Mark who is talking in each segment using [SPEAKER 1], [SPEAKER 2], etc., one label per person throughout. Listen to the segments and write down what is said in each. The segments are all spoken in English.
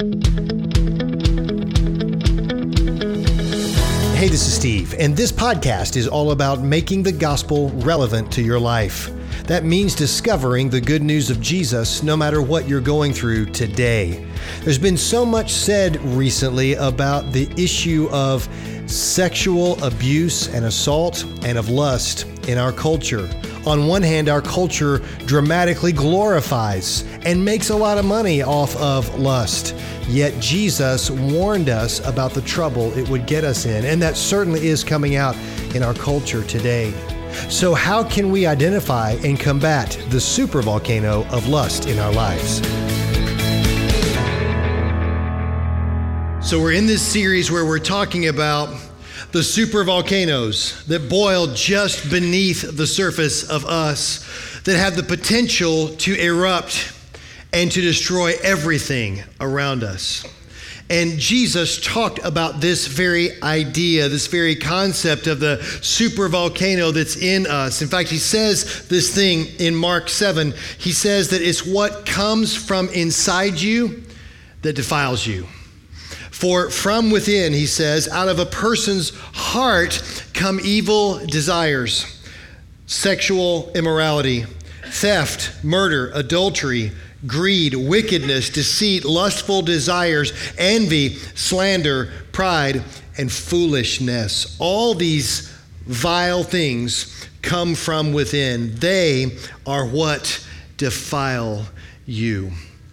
[SPEAKER 1] Hey, this is Steve, and this podcast is all about making the gospel relevant to your life. That means discovering the good news of Jesus no matter what you're going through today. There's been so much said recently about the issue of sexual abuse and assault and of lust in our culture. On one hand, our culture dramatically glorifies and makes a lot of money off of lust. Yet Jesus warned us about the trouble it would get us in, and that certainly is coming out in our culture today. So how can we identify and combat the supervolcano of lust in our lives? So we're in this series where we're talking about the supervolcanoes that boil just beneath the surface of us, that have the potential to erupt and to destroy everything around us. And Jesus talked about this very idea, this very concept of the supervolcano that's in us. In fact, he says this thing in Mark 7. He says that it's what comes from inside you that defiles you. For from within, he says, out of a person's heart come evil desires, sexual immorality, theft, murder, adultery, greed, wickedness, deceit, lustful desires, envy, slander, pride, and foolishness. All these vile things come from within. They are what defile you.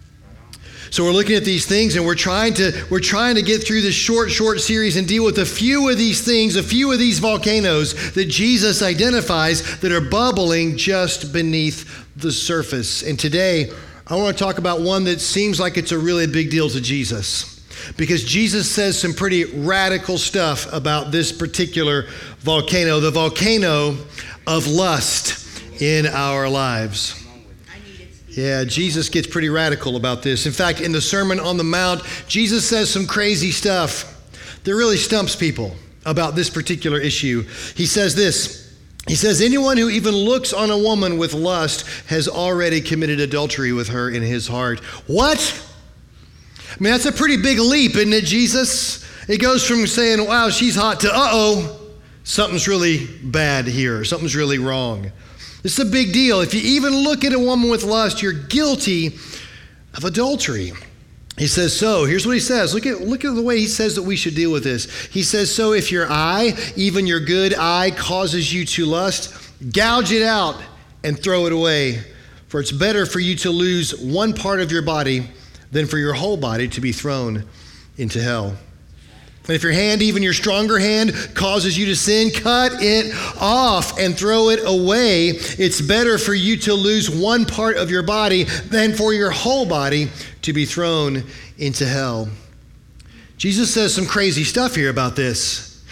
[SPEAKER 1] So we're looking at these things, and we're trying to get through this short series and deal with a few of these things, a few of these volcanoes that Jesus identifies that are bubbling just beneath the surface. And today, I want to talk about one that seems like it's a really big deal to Jesus, because Jesus says some pretty radical stuff about this particular volcano, the volcano of lust in our lives. Yeah, Jesus gets pretty radical about this. In fact, in the Sermon on the Mount, Jesus says some crazy stuff that really stumps people about this particular issue. He says this. He says, anyone who even looks on a woman with lust has already committed adultery with her in his heart. What? I mean, that's a pretty big leap, isn't it, Jesus? It goes from saying, wow, she's hot, to, something's really bad here. Something's really wrong. This is a big deal. If you even look at a woman with lust, you're guilty of adultery. He says, so here's what he says. Look at the way he says that we should deal with this. He says, so if your eye, even your good eye, causes you to lust, gouge it out and throw it away. For it's better for you to lose one part of your body than for your whole body to be thrown into hell. And if your hand, even your stronger hand, causes you to sin, cut it off and throw it away. It's better for you to lose one part of your body than for your whole body to be thrown into hell. Jesus says some crazy stuff here about this.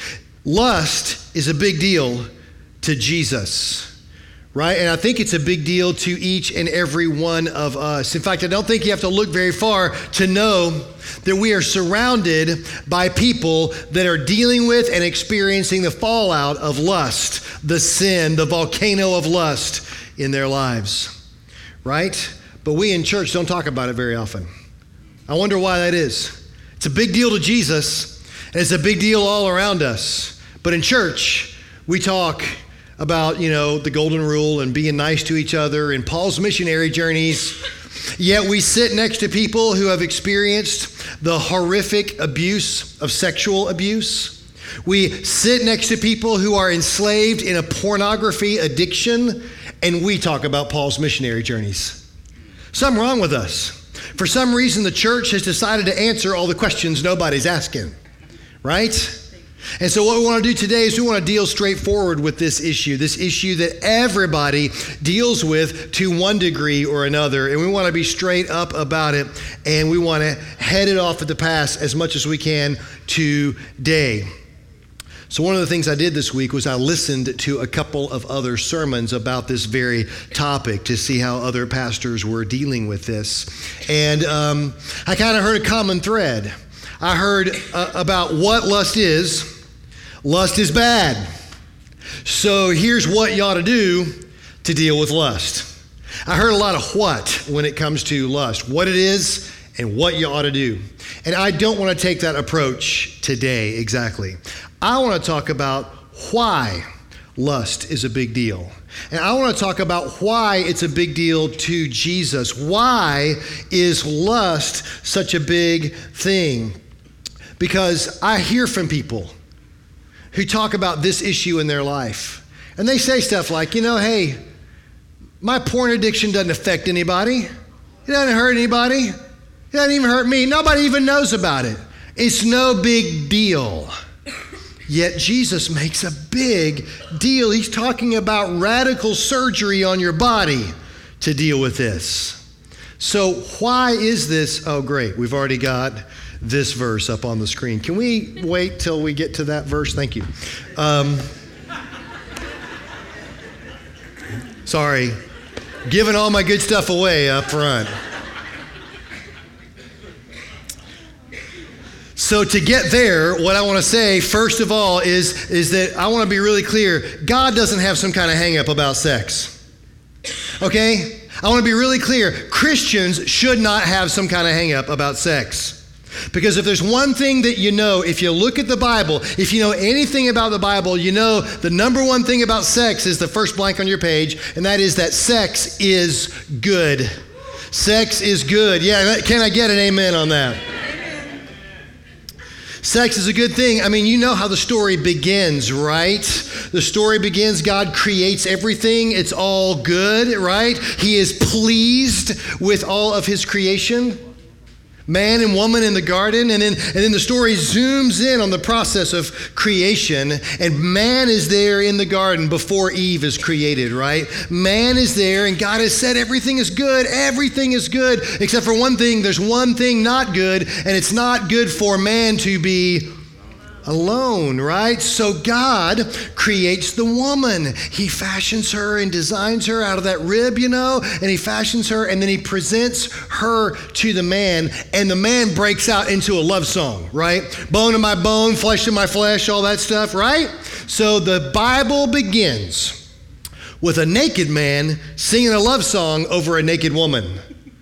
[SPEAKER 1] Lust is a big deal to Jesus, right? And I think it's a big deal to each and every one of us. In fact, I don't think you have to look very far to know that we are surrounded by people that are dealing with and experiencing the fallout of lust, the sin, the volcano of lust in their lives, right? But we in church don't talk about it very often. I wonder why that is. It's a big deal to Jesus, and it's a big deal all around us. But in church, we talk about, the golden rule and being nice to each other and Paul's missionary journeys. Yet we sit next to people who have experienced the horrific abuse of sexual abuse. We sit next to people who are enslaved in a pornography addiction, and we talk about Paul's missionary journeys. Something wrong with us. For some reason, the church has decided to answer all the questions nobody's asking, right? And so what we want to do today is we want to deal straightforward with this issue that everybody deals with to one degree or another. And we want to be straight up about it, and we want to head it off at the pass as much as we can today. So one of the things I did this week was I listened to a couple of other sermons about this very topic to see how other pastors were dealing with this. And I kind of heard a common thread. I heard about what lust is. Lust is bad. So here's what you ought to do to deal with lust. I heard a lot of what when it comes to lust, what it is and what you ought to do. And I don't want to take that approach today exactly. I want to talk about why lust is a big deal. And I want to talk about why it's a big deal to Jesus. Why is lust such a big thing? Because I hear from people who talk about this issue in their life. And they say stuff like, hey, my porn addiction doesn't affect anybody. It doesn't hurt anybody. It doesn't even hurt me. Nobody even knows about it. It's no big deal. Yet Jesus makes a big deal. He's talking about radical surgery on your body to deal with this. So why is this? Oh, great. We've already got this verse up on the screen. Can we wait till we get to that verse? Thank you. Sorry. Giving all my good stuff away up front. So to get there, what I want to say, first of all, is that I want to be really clear. God doesn't have some kind of hang-up about sex. Okay? I want to be really clear. Christians should not have some kind of hang-up about sex. Because if there's one thing that you know, if you look at the Bible, if you know anything about the Bible, you know the number one thing about sex is the first blank on your page, and that is that sex is good. Sex is good. Yeah, can I get an amen on that? Sex is a good thing. I mean, you know how the story begins, right? The story begins, God creates everything. It's all good, right? He is pleased with all of his creation. Man and woman in the garden, and then the story zooms in on the process of creation, and man is there in the garden before Eve is created, right? Man is there, and God has said everything is good, except for one thing. There's one thing not good, and it's not good for man to be alone, right? So God creates the woman. He fashions her and designs her out of that rib, and he fashions her, and then he presents her to the man, and the man breaks out into a love song, right? Bone of my bone, flesh of my flesh, all that stuff, right? So the Bible begins with a naked man singing a love song over a naked woman.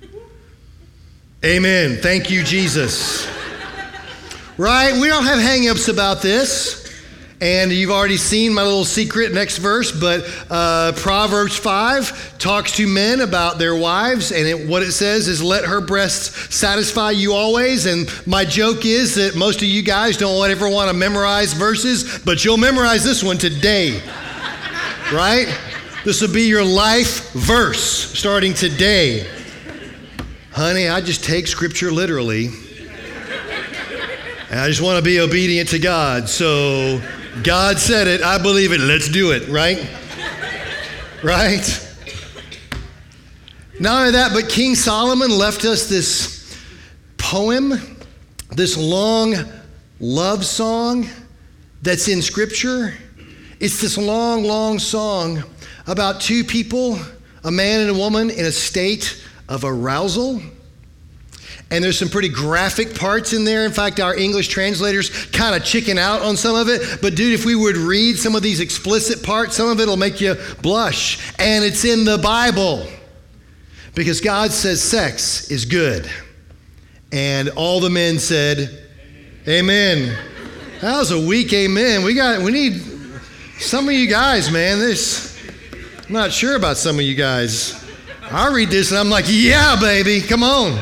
[SPEAKER 1] Amen. Thank you, Jesus. Right? We don't have hang-ups about this. And you've already seen my little secret next verse, but Proverbs 5 talks to men about their wives, and what it says is, let her breasts satisfy you always. And my joke is that most of you guys don't ever want to memorize verses, but you'll memorize this one today. Right? This will be your life verse starting today. Honey, I just take scripture literally. And I just want to be obedient to God. So God said it, I believe it, let's do it, right? Right? Not only that, but King Solomon left us this poem, this long love song that's in Scripture. It's this long, long song about two people, a man and a woman, in a state of arousal. And there's some pretty graphic parts in there. In fact, our English translators kind of chicken out on some of it. But dude, if we would read some of these explicit parts, some of it will make you blush. And it's in the Bible. Because God says sex is good. And all the men said, amen. That was a weak amen. We need some of you guys, man. I'm not sure about some of you guys. I read this and I'm like, yeah, baby, come on.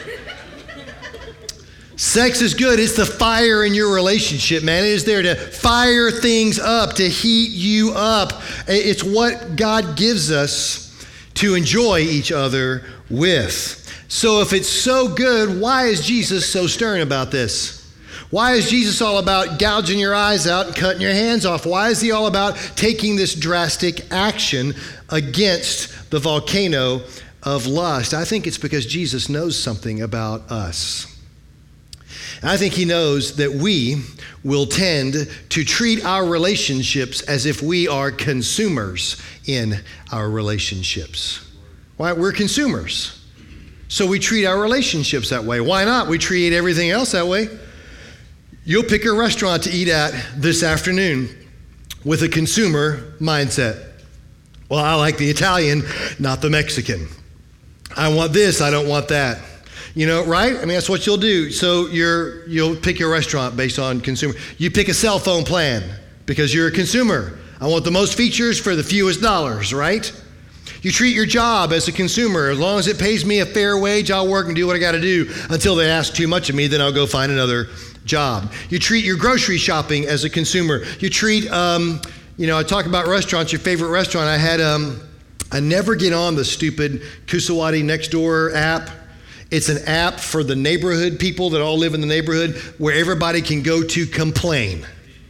[SPEAKER 1] Sex is good. It's the fire in your relationship, man. It is there to fire things up, to heat you up. It's what God gives us to enjoy each other with. So if it's so good, why is Jesus so stern about this? Why is Jesus all about gouging your eyes out and cutting your hands off? Why is he all about taking this drastic action against the volcano of lust? I think it's because Jesus knows something about us. I think he knows that we will tend to treat our relationships as if we are consumers in our relationships. Why? We're consumers. So we treat our relationships that way. Why not? We treat everything else that way. You'll pick a restaurant to eat at this afternoon with a consumer mindset. Well, I like the Italian, not the Mexican. I want this, I don't want that. Right? I mean, that's what you'll do. So you'll pick your restaurant based on consumer. You pick a cell phone plan because you're a consumer. I want the most features for the fewest dollars, right? You treat your job as a consumer. As long as it pays me a fair wage, I'll work and do what I got to do until they ask too much of me, then I'll go find another job. You treat your grocery shopping as a consumer. You treat, I talk about restaurants, your favorite restaurant. I never get on the stupid Kusawati Nextdoor app. It's an app for the neighborhood people that all live in the neighborhood where everybody can go to complain.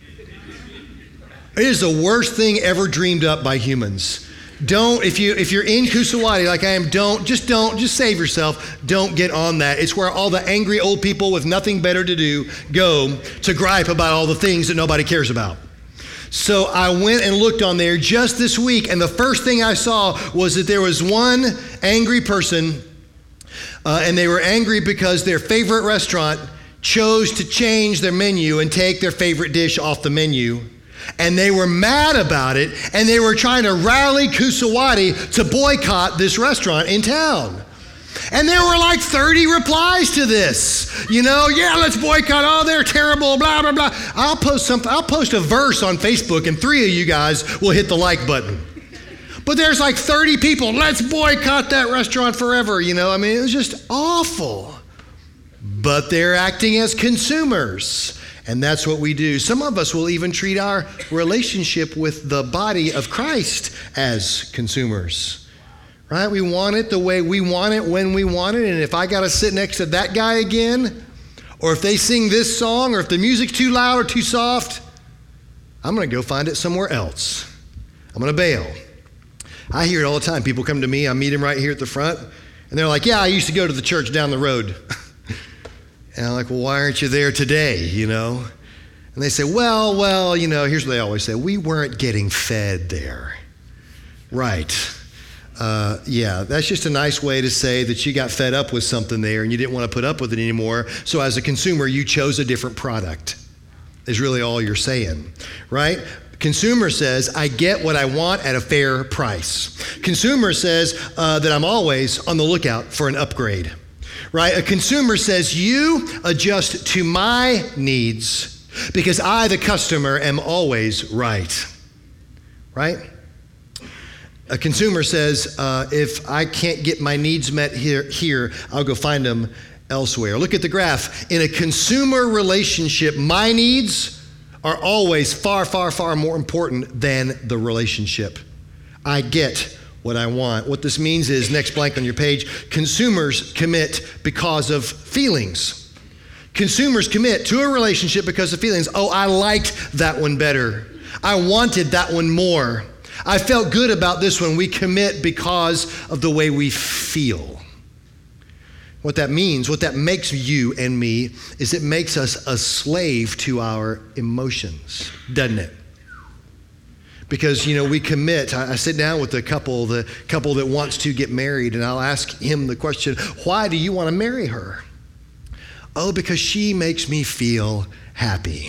[SPEAKER 1] It is the worst thing ever dreamed up by humans. If you're in Kusawati like I am, just save yourself. Don't get on that. It's where all the angry old people with nothing better to do go to gripe about all the things that nobody cares about. So I went and looked on there just this week, and the first thing I saw was that there was one angry person, and they were angry because their favorite restaurant chose to change their menu and take their favorite dish off the menu. And they were mad about it, and they were trying to rally Kusawati to boycott this restaurant in town. And there were like 30 replies to this. Yeah, let's boycott. Oh, they're terrible, blah, blah, blah. I'll post a verse on Facebook, and 3 of you guys will hit the like button. But there's like 30 people, let's boycott that restaurant forever. It was just awful. But they're acting as consumers. And that's what we do. Some of us will even treat our relationship with the body of Christ as consumers, right? We want it the way we want it, when we want it. And if I got to sit next to that guy again, or if they sing this song, or if the music's too loud or too soft, I'm going to go find it somewhere else. I'm going to bail. I hear it all the time. People come to me, I meet them right here at the front, and they're like, yeah, I used to go to the church down the road. And I'm like, well, why aren't you there today, And they say, well, here's what they always say. We weren't getting fed there. Right. That's just a nice way to say that you got fed up with something there and you didn't want to put up with it anymore. So as a consumer, you chose a different product, is really all you're saying, right? Consumer says, I get what I want at a fair price. Consumer says that I'm always on the lookout for an upgrade. Right? A consumer says, you adjust to my needs because I, the customer, am always right. Right? A consumer says, if I can't get my needs met here, I'll go find them elsewhere. Look at the graph. In a consumer relationship, my needs are always far, far, far more important than the relationship. I get what I want. What this means is, next blank on your page, consumers commit because of feelings. Consumers commit to a relationship because of feelings. Oh, I liked that one better. I wanted that one more. I felt good about this one. We commit because of the way we feel. What that means, what that makes you and me, is it makes us a slave to our emotions, doesn't it? Because, we commit. I sit down with the couple that wants to get married, and I'll ask him the question, why do you want to marry her? Oh, because she makes me feel happy.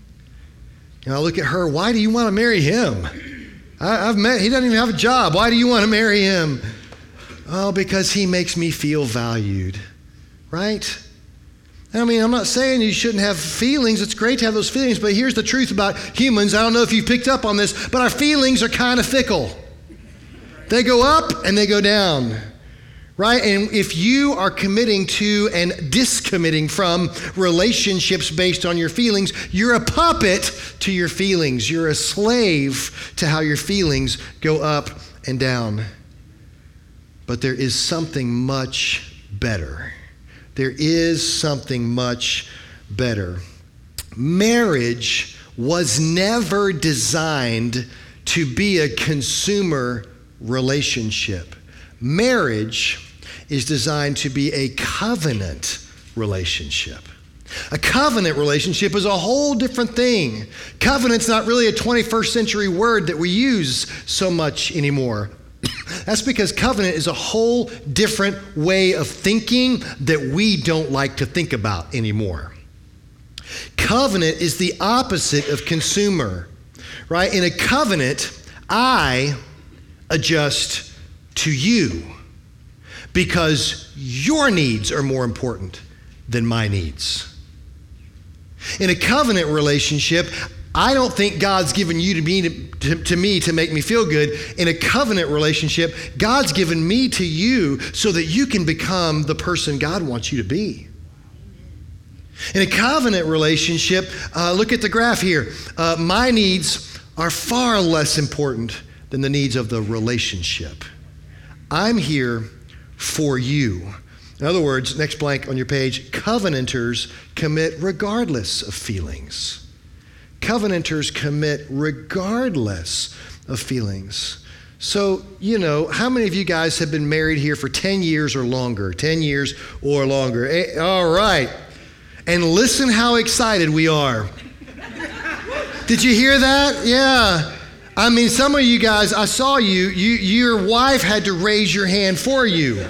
[SPEAKER 1] I look at her, why do you want to marry him? I've met, he doesn't even have a job. Why do you want to marry him? Oh, because he makes me feel valued, right? I mean, I'm not saying you shouldn't have feelings. It's great to have those feelings, but here's the truth about humans. I don't know if you've picked up on this, but our feelings are kind of fickle. They go up and they go down, right? And if you are committing to and discommitting from relationships based on your feelings, you're a puppet to your feelings. You're a slave to how your feelings go up and down. But there is something much better. There is something much better. Marriage was never designed to be a consumer relationship. Marriage is designed to be a covenant relationship. A covenant relationship is a whole different thing. Covenant's not really a 21st century word that we use so much anymore. That's because covenant is a whole different way of thinking that we don't like to think about anymore. Covenant is the opposite of consumer, right? In a covenant, I adjust to you. because your needs are more important than my needs. In a covenant relationship, I don't think God's given you to me to make me feel good. In a covenant relationship, God's given me to you so that you can become the person God wants you to be. In a covenant relationship, look at the graph here. My needs are far less important than the needs of the relationship. I'm here for you. In other words, next blank on your page, covenanters commit regardless of feelings. Covenanters commit regardless of feelings. So, how many of you guys have been married here for 10 years or longer? 10 years or longer. All right. And listen how excited we are. Did you hear that? Yeah. I mean, some of you guys, I saw your wife had to raise your hand for you.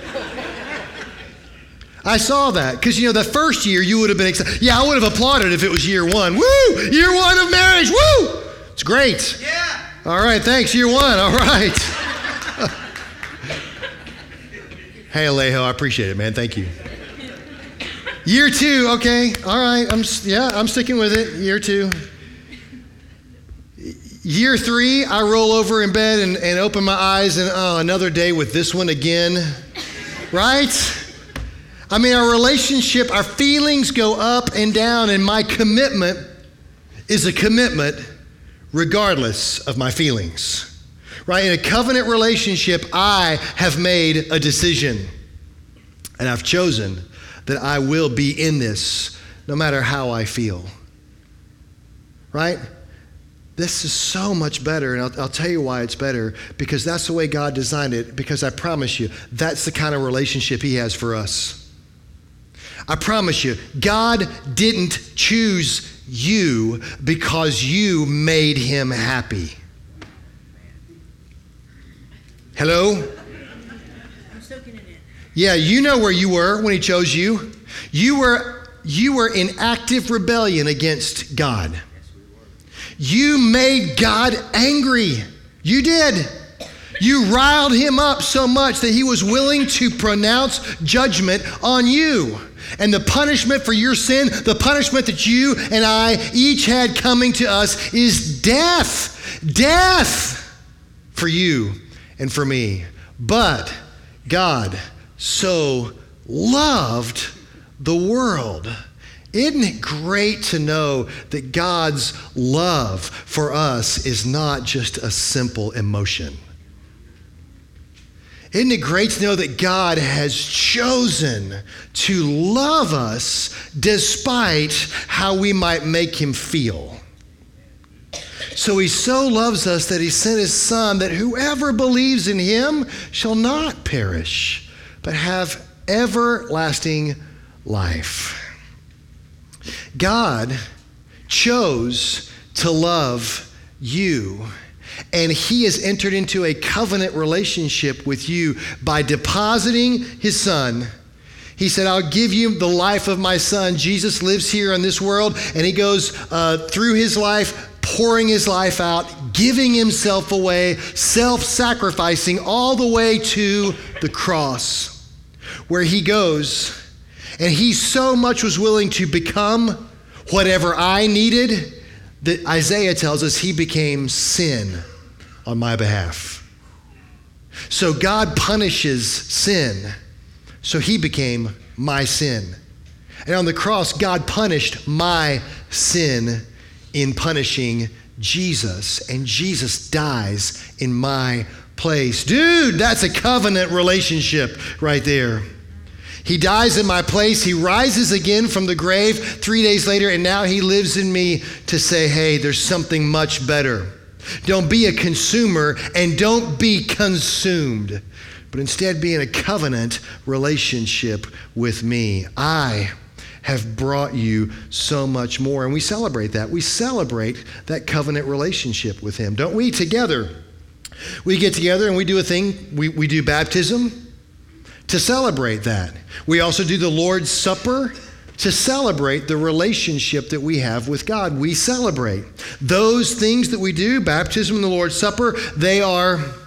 [SPEAKER 1] I saw that because, the first year you would have been excited. Yeah, I would have applauded if it was year one. Woo! Year one of marriage. Woo! It's great.
[SPEAKER 2] Yeah.
[SPEAKER 1] All right, thanks. Year one. All right. Hey, Alejo, I appreciate it, man. Thank you. Year two. Okay. All right. I'm sticking with it. Year two. Year three, I roll over in bed and open my eyes and another day with this one again. Right? I mean, our relationship, our feelings go up and down, and my commitment is a commitment regardless of my feelings, right? In a covenant relationship, I have made a decision, and I've chosen that I will be in this no matter how I feel, right? This is so much better, and I'll tell you why it's better, because that's the way God designed it, because I promise you, that's the kind of relationship He has for us. I promise you, God didn't choose you because you made Him happy. Hello?
[SPEAKER 2] I'm soaking it in.
[SPEAKER 1] Yeah, you know where you were when He chose you. You were in active rebellion against God. You made God angry. You did. You riled Him up so much that He was willing to pronounce judgment on you. And the punishment for your sin, the punishment that you and I each had coming to us is death. Death for you and for me. But God so loved the world. Isn't it great to know that God's love for us is not just a simple emotion? Isn't it great to know that God has chosen to love us despite how we might make Him feel? So He so loves us that He sent His Son, that whoever believes in Him shall not perish, but have everlasting life. God chose to love you, and He has entered into a covenant relationship with you by depositing His Son. He said, I'll give you the life of my Son. Jesus lives here in this world, and He goes through His life, pouring His life out, giving Himself away, self-sacrificing all the way to the cross, where He goes. And He so much was willing to become whatever I needed that Isaiah tells us He became sin on my behalf. So God punishes sin. So He became my sin. And on the cross, God punished my sin in punishing Jesus. And Jesus dies in my place. Dude, that's a covenant relationship right there. He dies in my place. He rises again from the grave 3 days later, and now He lives in me to say, hey, there's something much better. Don't be a consumer and don't be consumed, but instead be in a covenant relationship with me. I have brought you so much more, and we celebrate that. We celebrate that covenant relationship with Him, don't we? Together. We get together and we do a thing. We do baptism to celebrate that. We also do the Lord's Supper to celebrate the relationship that we have with God. We celebrate those things that we do, baptism and the Lord's Supper. They are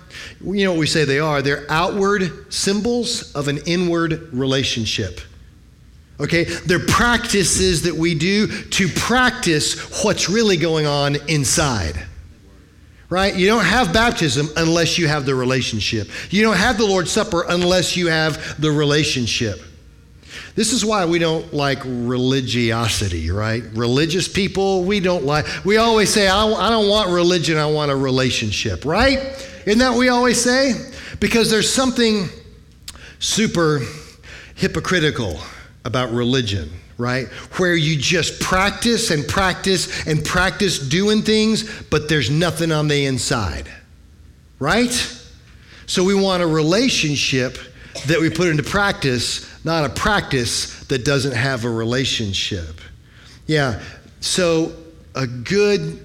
[SPEAKER 1] You know what we say they are? They're outward symbols of an inward relationship. Okay? They're practices that we do to practice what's really going on inside. Right? You don't have baptism unless you have the relationship. You don't have the Lord's Supper unless you have the relationship. This is why we don't like religiosity, right? Religious people, we always say, I don't want religion, I want a relationship, right? Isn't that what we always say? Because there's something super hypocritical about religion, right? Where you just practice and practice and practice doing things, but there's nothing on the inside, right? So we want a relationship that we put into practice, not a practice that doesn't have a relationship. Yeah, so a good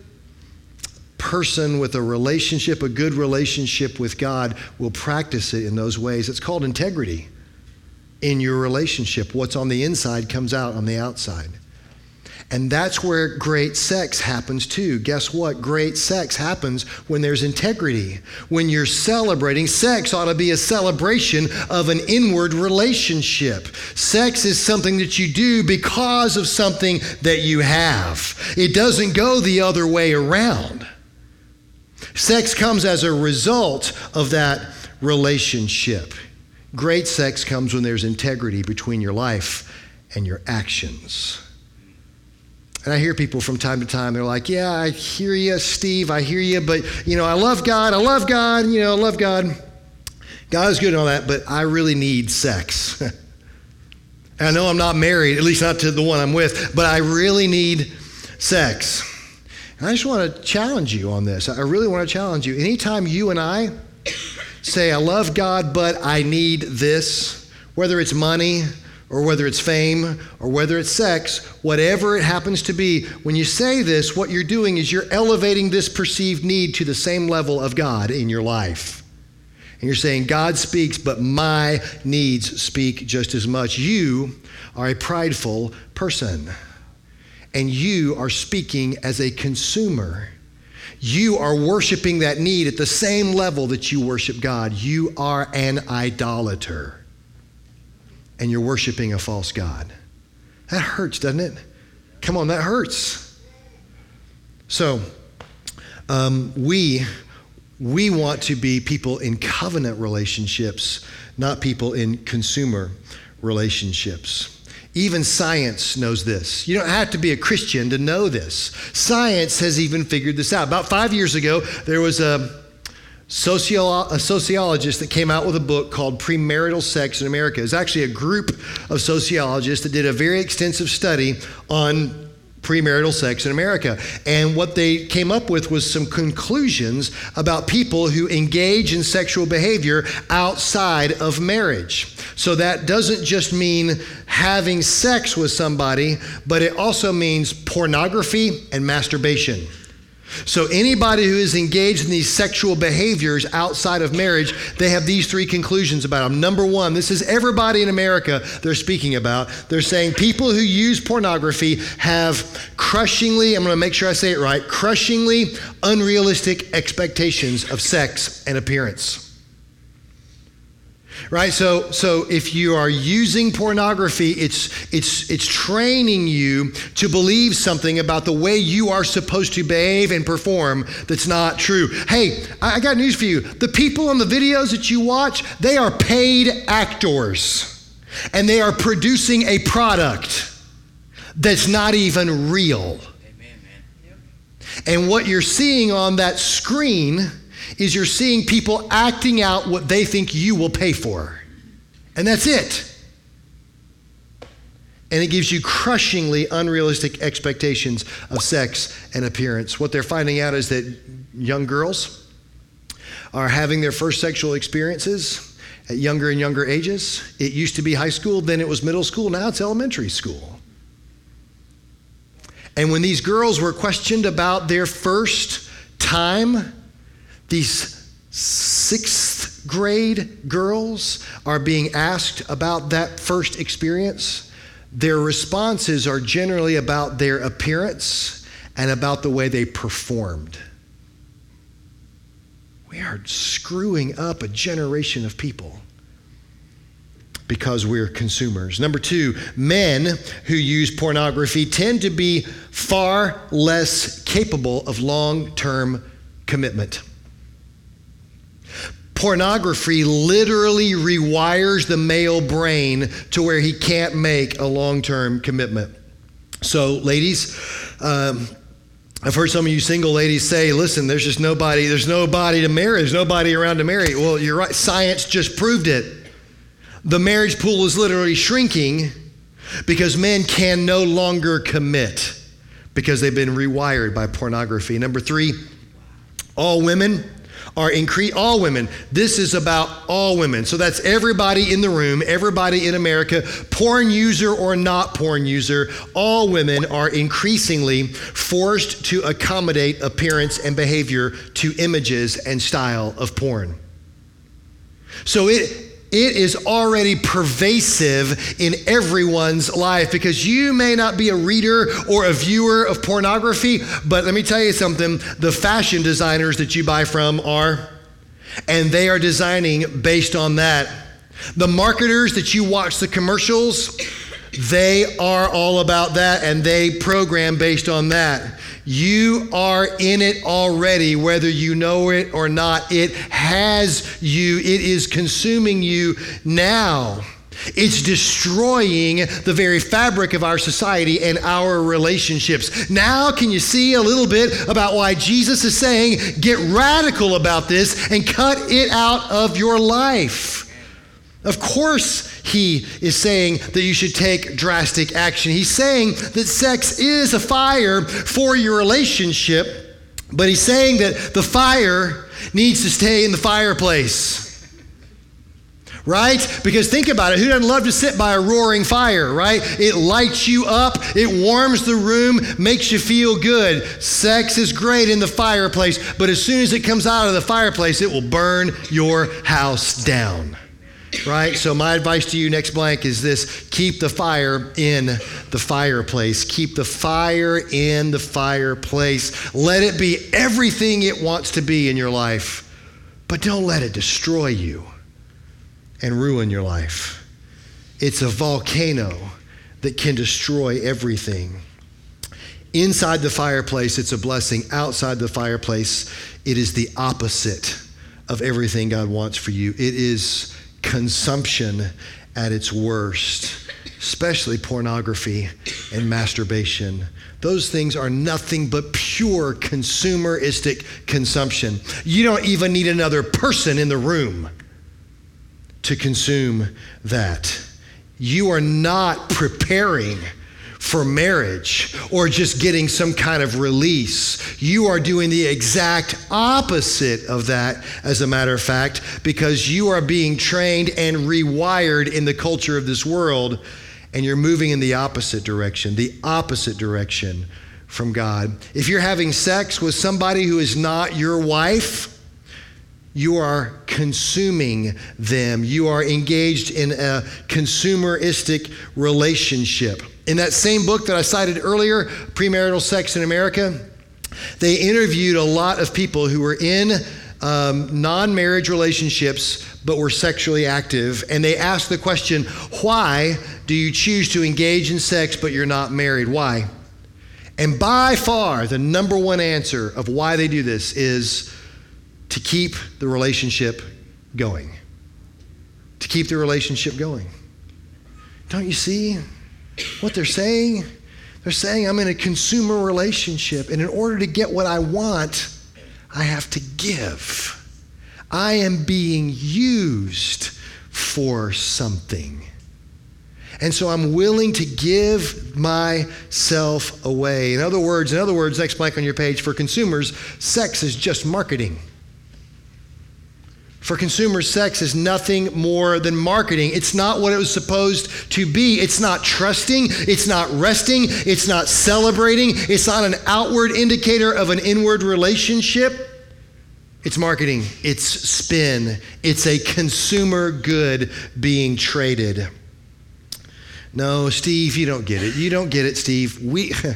[SPEAKER 1] person with a relationship, a good relationship with God will practice it in those ways. It's called integrity in your relationship. What's on the inside comes out on the outside. And that's where great sex happens too. Guess what? Great sex happens when there's integrity. When you're celebrating, sex ought to be a celebration of an inward relationship. Sex is something that you do because of something that you have. It doesn't go the other way around. Sex comes as a result of that relationship. Great sex comes when there's integrity between your life and your actions. And I hear people from time to time, they're like, yeah, I hear you, Steve, I hear you, but, I love God, I love God. God is good and all that, but I really need sex. I know I'm not married, at least not to the one I'm with, but I really need sex. And I just want to challenge you on this. I really want to challenge you. Anytime you and I say, I love God, but I need this, whether it's money, or whether it's fame, or whether it's sex, whatever it happens to be, when you say this, what you're doing is you're elevating this perceived need to the same level of God in your life. And you're saying, God speaks, but my needs speak just as much. You are a prideful person, and you are speaking as a consumer. You are worshiping that need at the same level that you worship God. You are an idolater. And you're worshiping a false god. That hurts, doesn't it? Come on, that hurts. So, we want to be people in covenant relationships, not people in consumer relationships. Even science knows this. You don't have to be a Christian to know this. Science has even figured this out. About 5 years ago, there was a sociologist that came out with a book called Premarital Sex in America. It's actually a group of sociologists that did a very extensive study on premarital sex in America. And what they came up with was some conclusions about people who engage in sexual behavior outside of marriage. So that doesn't just mean having sex with somebody, but it also means pornography and masturbation. So anybody who is engaged in these sexual behaviors outside of marriage, they have these three conclusions about them. Number one, this is everybody in America they're speaking about. They're saying people who use pornography have crushingly, I'm going to make sure I say it right, crushingly unrealistic expectations of sex and appearance. Right? So if you are using pornography, it's training you to believe something about the way you are supposed to behave and perform that's not true. Hey, I got news for you. The people on the videos that you watch, they are paid actors, and they are producing a product that's not even real.
[SPEAKER 3] Amen, man. Yep.
[SPEAKER 1] And what you're seeing on that screen is you're seeing people acting out what they think you will pay for. And that's it. And it gives you crushingly unrealistic expectations of sex and appearance. What they're finding out is that young girls are having their first sexual experiences at younger and younger ages. It used to be high school, then it was middle school, now it's elementary school. And when these girls were questioned about their first time, these 6th grade girls are being asked about that first experience. Their responses are generally about their appearance and about the way they performed. We are screwing up a generation of people because we're consumers. Number two, men who use pornography tend to be far less capable of long-term commitment. Pornography literally rewires the male brain to where he can't make a long-term commitment. So, ladies, I've heard some of you single ladies say, listen, there's nobody to marry. There's nobody around to marry. Well, you're right. Science just proved it. The marriage pool is literally shrinking because men can no longer commit because they've been rewired by pornography. Number three, all women. This is about all women. So that's everybody in the room, everybody in America, porn user or not porn user, all women are increasingly forced to accommodate appearance and behavior to images and style of porn. So it is already pervasive in everyone's life because you may not be a reader or a viewer of pornography, but let me tell you something, the fashion designers that you buy from are, and they are designing based on that. The marketers that you watch the commercials, they are all about that and they program based on that. You are in it already, whether you know it or not. It has you. It is consuming you now. It's destroying the very fabric of our society and our relationships. Now, can you see a little bit about why Jesus is saying, get radical about this and cut it out of your life? Of course, he is saying that you should take drastic action. He's saying that sex is a fire for your relationship, but he's saying that the fire needs to stay in the fireplace. Right? Because think about it, who doesn't love to sit by a roaring fire, right? It lights you up, it warms the room, makes you feel good. Sex is great in the fireplace, but as soon as it comes out of the fireplace, it will burn your house down. Right? So my advice to you, next blank, is this: keep the fire in the fireplace. Keep the fire in the fireplace. Let it be everything it wants to be in your life, but don't let it destroy you and ruin your life. It's a volcano that can destroy everything. Inside the fireplace, it's a blessing. Outside the fireplace, it is the opposite of everything God wants for you. It is consumption at its worst, especially pornography and masturbation. Those things are nothing but pure consumeristic consumption. You don't even need another person in the room to consume that. You are not preparing for marriage or just getting some kind of release. You are doing the exact opposite of that, as a matter of fact, because you are being trained and rewired in the culture of this world, and you're moving in the opposite direction from God. If you're having sex with somebody who is not your wife, you are consuming them. You are engaged in a consumeristic relationship. In that same book that I cited earlier, Premarital Sex in America, they interviewed a lot of people who were in non-marriage relationships but were sexually active, and they asked the question, why do you choose to engage in sex but you're not married? Why? And by far, the number one answer of why they do this is to keep the relationship going. To keep the relationship going. Don't you see what they're saying? They're saying, I'm in a consumer relationship, and in order to get what I want, I have to give. I am being used for something. And so I'm willing to give myself away. In other words, next blank on your page, for consumers, sex is just marketing. For consumers, sex is nothing more than marketing. It's not what it was supposed to be. It's not trusting. It's not resting. It's not celebrating. It's not an outward indicator of an inward relationship. It's marketing. It's spin. It's a consumer good being traded. No, Steve, you don't get it. You don't get it, Steve.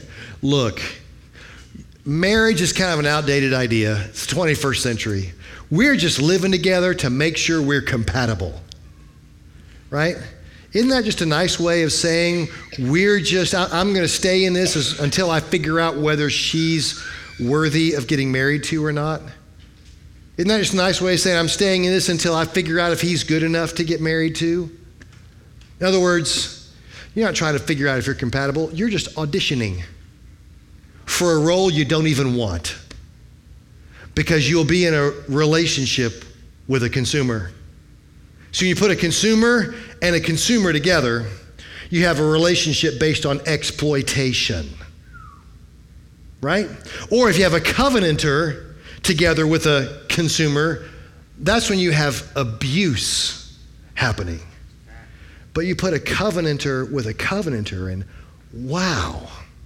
[SPEAKER 1] Look, marriage is kind of an outdated idea. It's the 21st century. We're just living together to make sure we're compatible, right? Isn't that just a nice way of saying I'm going to stay in this until I figure out whether she's worthy of getting married to or not? Isn't that just a nice way of saying I'm staying in this until I figure out if he's good enough to get married to? In other words, you're not trying to figure out if you're compatible. You're just auditioning for a role you don't even want, because you'll be in a relationship with a consumer. So you put a consumer and a consumer together, you have a relationship based on exploitation, right? Or if you have a covenanter together with a consumer, that's when you have abuse happening. But you put a covenanter with a covenanter, and wow,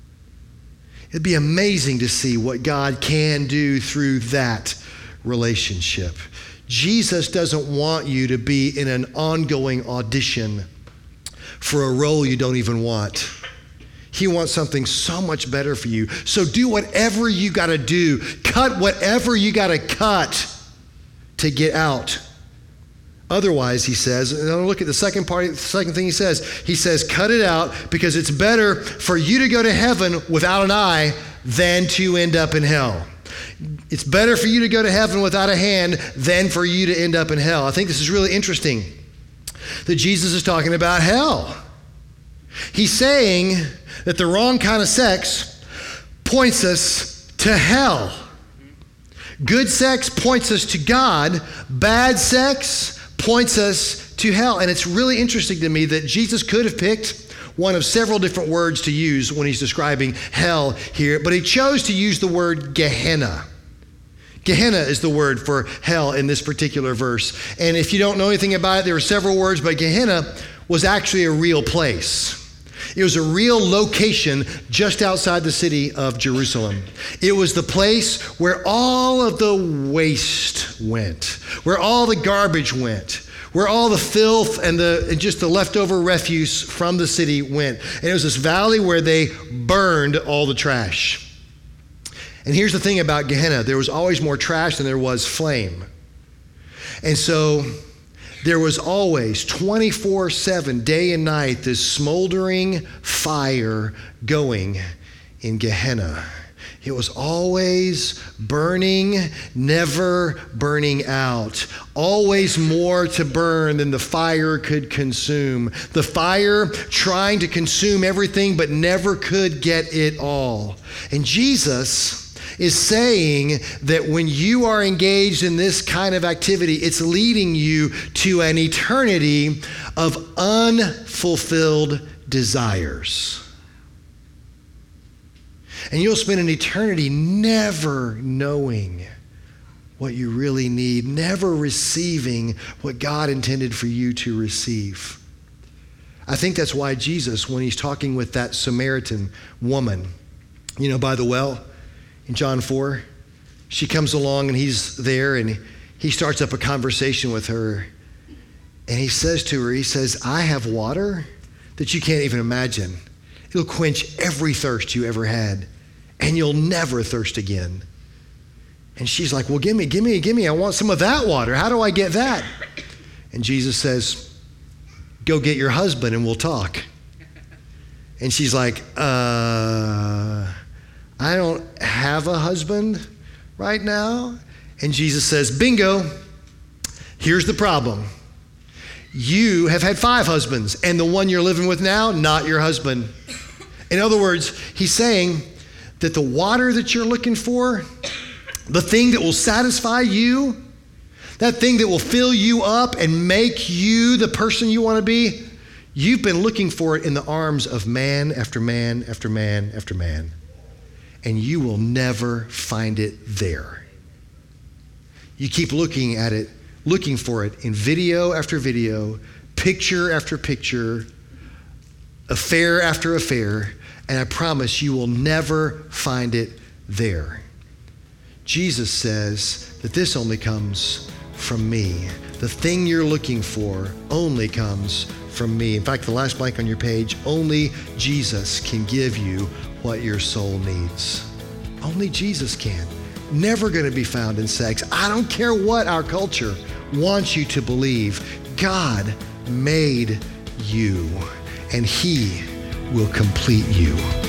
[SPEAKER 1] it'd be amazing to see what God can do through that relationship. Jesus doesn't want you to be in an ongoing audition for a role you don't even want. He wants something so much better for you. So do whatever you got to do. Cut whatever you got to cut to get out. Otherwise, he says, and look at the second thing he says. He says, cut it out, because it's better for you to go to heaven without an eye than to end up in hell. It's better for you to go to heaven without a hand than for you to end up in hell. I think this is really interesting that Jesus is talking about hell. He's saying that the wrong kind of sex points us to hell. Good sex points us to God. Bad sex points us to hell. And it's really interesting to me that Jesus could have picked one of several different words to use when he's describing hell here, but he chose to use the word Gehenna. Gehenna is the word for hell in this particular verse. And if you don't know anything about it, there are several words, but Gehenna was actually a real place. It was a real location just outside the city of Jerusalem. It was the place where all of the waste went, where all the garbage went, where all the filth and just the leftover refuse from the city went. And it was this valley where they burned all the trash. And here's the thing about Gehenna. There was always more trash than there was flame. And so there was always 24/7, day and night, this smoldering fire going in Gehenna. It was always burning, never burning out. Always more to burn than the fire could consume. The fire trying to consume everything but never could get it all. And Jesus is saying that when you are engaged in this kind of activity, it's leading you to an eternity of unfulfilled desires. And you'll spend an eternity never knowing what you really need, never receiving what God intended for you to receive. I think that's why Jesus, when he's talking with that Samaritan woman, by the well, in John 4, she comes along and he's there and he starts up a conversation with her. And he says to her, I have water that you can't even imagine. It'll quench every thirst you ever had, and you'll never thirst again. And she's like, well, give me. I want some of that water. How do I get that? And Jesus says, go get your husband and we'll talk. And she's like, I don't have a husband right now. And Jesus says, bingo, here's the problem. You have had 5 husbands, and the one you're living with now, not your husband. In other words, he's saying that the water that you're looking for, the thing that will satisfy you, that thing that will fill you up and make you the person you want to be, you've been looking for it in the arms of man after man after man after man. And you will never find it there. You keep looking at it, looking for it in video after video, picture after picture, affair after affair, and I promise you will never find it there. Jesus says that this only comes from me. The thing you're looking for only comes from me. In fact, the last blank on your page, only Jesus can give you what your soul needs. Only Jesus can. never going to be found in sex. I don't care what our culture wants you to believe. God made you, and He will complete you.